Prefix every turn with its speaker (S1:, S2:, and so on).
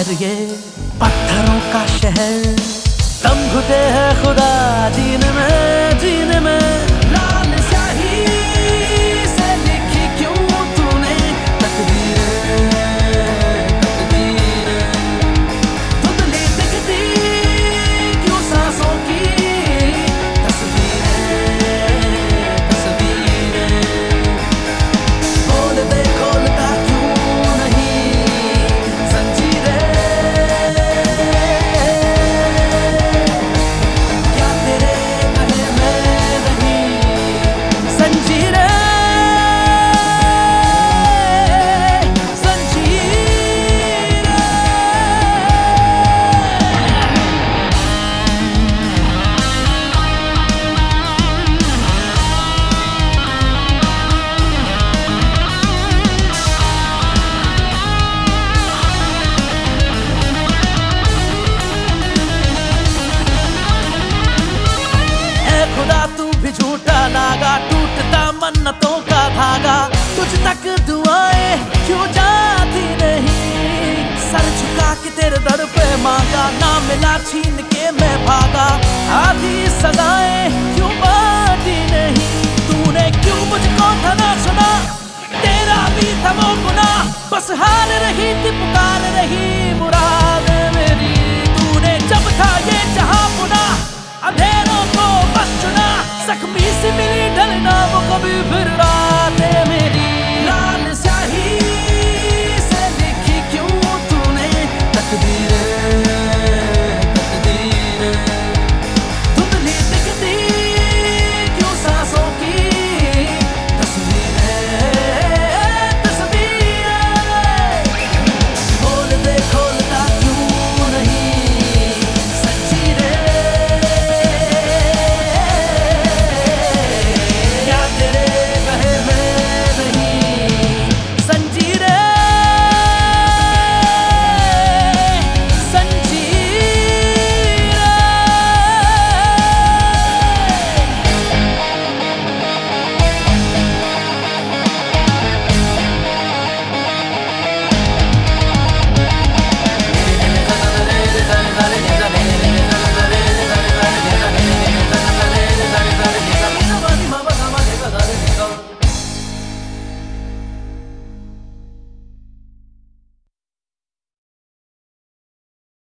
S1: फिर ये पत्थरों का शहर, दम घुटे है खुदा जीने में, जीने में। लाल स्याही से लिखी क्यों तूने तकदीरें, तकदीरें। धुंधली दिखती क्यों सांसों की तस्वीरें, तस्वीरें। खोल दे खोलता क्यों नहीं जंजीरें। क्या तेरे कहे मैं नहीं जंजीरें, जंजीरें। ऐ खुदा तू भी झूठा नागा, टूटता मन्नतों का धागा। तुझ तक दुआएं क्यों जाती नहीं, सर झुका के तेरे दर पे मांगा, ना मिला छीन के मैं भागा। आधी सजाएं क्यों बांटी नहीं, तूने क्यों मुझको था ना सुना, तेरा भी था वो गुनाह। बस हार रही थी पुकार रही मुराद मेरी, तूने जब था ये जहां पुना, अंधेरों को बस चुना। जख्मी सी मिली